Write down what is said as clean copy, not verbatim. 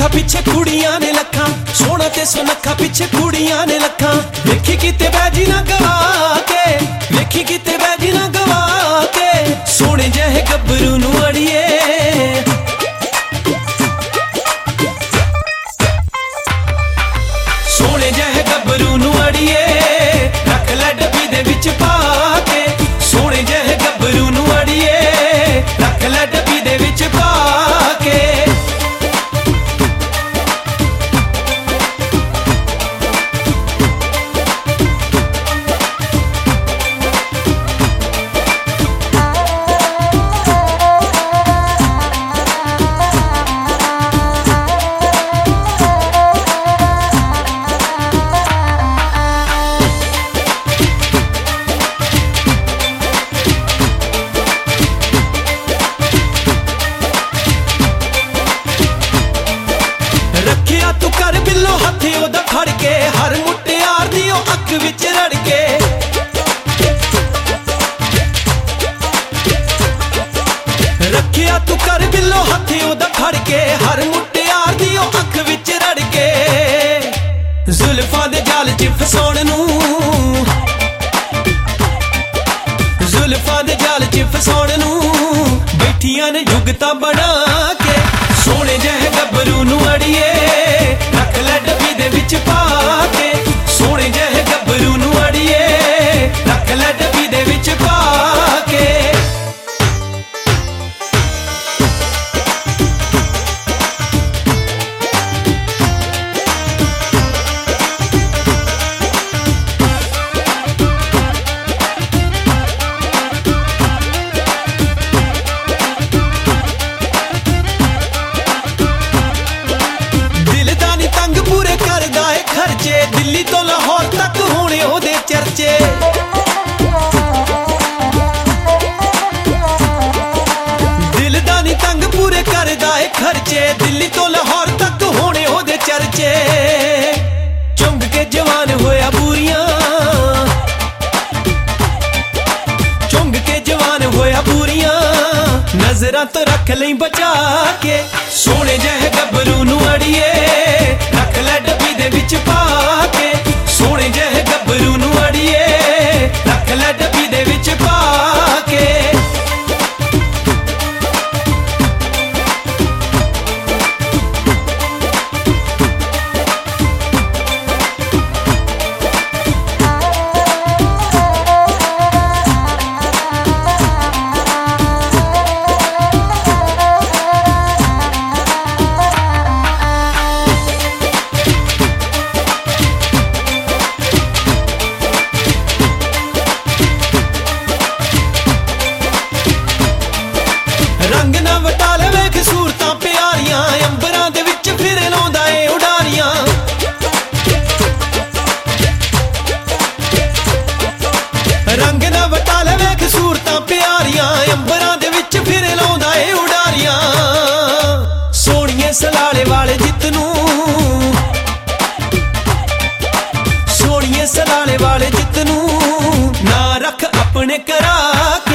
पिछे कुड़ियां ने लखा, सोना ते सुनखा पिछे कुड़ियां ने लखा। वेखी किते बैजी ना गवा के, वेखी किते बैजी ना गवा के, सोने जहे गब्बरू नू अड़िए। सोने जहे गब्बरू नू अड़िए, रख लै डब्बी दे विच पा के। सोने जहे गब्बरू नू अड़िए, रख लै डब्बी दे विच पा के। रखिया तू कर बिल्लो हथे ओदा फड़ के, हर मुटियार दी ओ अख विच रड़ के। रखिया तू कर बिल्लो हथे ओदा फड़ के, हर मुटियार दी ओ अख विच रड़ के। जुल्फां दे जाल च फसाउण नू, जुल्फां दे जाल च फसाउण नू, बैठियां ने जुगतां बना के। सोने जहे गब्बरू नू अड़िए, रख लै डब्बी दे विच पा के। सोने जहे गब्बरू नू अड़िए, रख लै डब्बी दे विच पा के। दिल्ली तो लाहौर तक होने ओदे चर्चे। दिल दा नी तंग पूरे करदा ए खर्चे, दिल्ली तो लाहौर तक होने ओदे चर्चे। चुंग के जवान होया बूरियां, चुंग के जवान होया बूरियां, नजरां तो रख लई बचा के। सोने जहे गब्बरू नू अड़िए, रख लै डब्बी दे विच पा के। सोने जहे गब्बरू नू अड़िए, रख लै डब्बी दे विच पा के। रंग ना वटाल वेख सूरतां प्यारियां, अंबरां दे विच फिर लाउंदा ए उडारियां। रंग ना वटाल वेख सूरतां प्यारियां, अंबरां दे विच फिर लाउंदा ए उडारियां। सोहणिए सलाले वाले जितनू, सोहणिए सलाले वाले जितनू, ना रख अपने करा